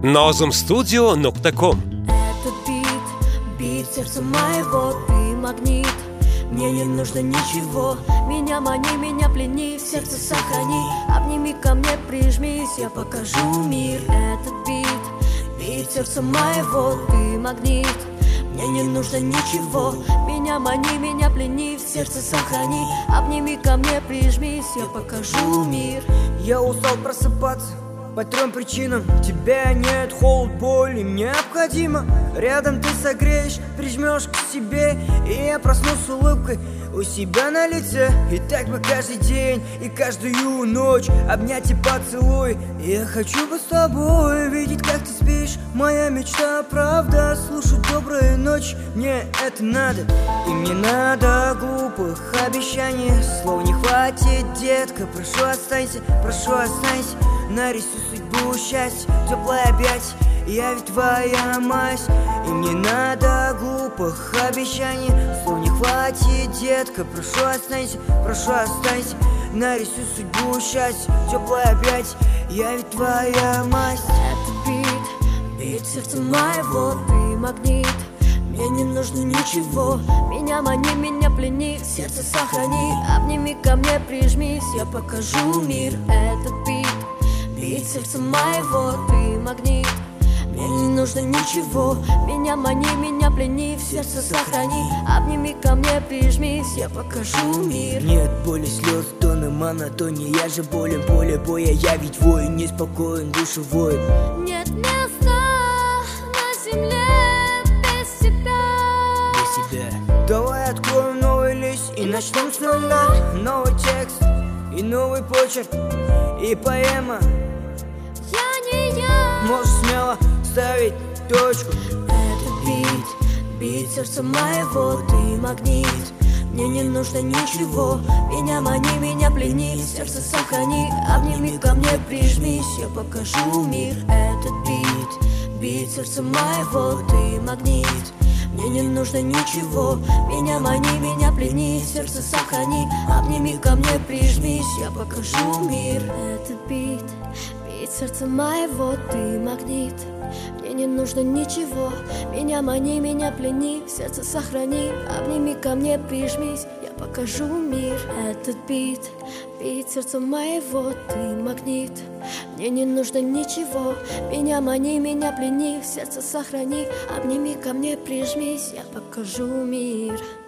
Nozum-studio.com. Этот бит сердца моего, ты магнит. Мне не нужно ничего, меня мани, меня плени, в сердце сохрани. Обними ко мне, прижмись, я покажу мир. Этот бит сердца моего, ты магнит. Мне не нужно ничего, меня мани, меня плени, в сердце сохрани. Обними ко мне, прижмись, я покажу мир. Я устал просыпаться по 3 причинам. Тебя нет, холод, боль, им необходимо. Рядом ты согреешь, прижмешь к себе, и я проснусь с улыбкой у себя на лице. И так бы каждый день и каждую ночь обнять и поцелуй. Я хочу быть с тобой, видеть, как ты спишь. Моя мечта, правда, слушать доброй ночь. Мне это надо, и мне надо глупых обещаний. Слов не хватит, детка, прошу останься, нарисуй судьбу, счастье, теплое объятие. Я ведь твоя мать, и мне надо глупых обещаний. Слов не хватит, детка, прошу останься, нарисуй судьбу, счастье, теплое объятие. Я ведь твоя мать. Это бит сердца моего, ты магнит. Мне не нужно ничего, меня мани, меня плени, сердце сохрани. Обними ко мне, прижмись, я покажу мир. Этот бит сердца моего, ты магнит. Мне не нужно ничего, меня мани, меня плени, в сердце сохрани. Обними ко мне, прижмись, я покажу мир. Нет боли, слез, тоны, монотонии. Я же болен, поле боя, я ведь воин, неспокоен, душа воет. Нет места на земле без тебя. Давай откроем новый лист и начнем с нуля. Новый текст и новый почерк, и поэма. Я не я. Можешь смело ставить точку. Это бит сердца моего, ты магнит. Мне не нужно ничего, меня мани, меня плени, сердце сохрани. Обними ко мне, прижмись, я покажу мир. Этот бит сердца моего, ты магнит. Мне не нужно ничего, меня мани, меня плени, сердце сохрани. Обними ко мне, прижмись, я покажу мир. Этот бит сердца моего, ты магнит. Мне не нужно ничего, меня мани, меня плени, сердце сохрани. Обними ко мне, прижмись, я покажу мир. Этот бит сердца моего, ты магнит. Мне не нужно ничего, меня мани, меня плени, сердце сохрани. Обними ко мне, прижмись, я покажу мир.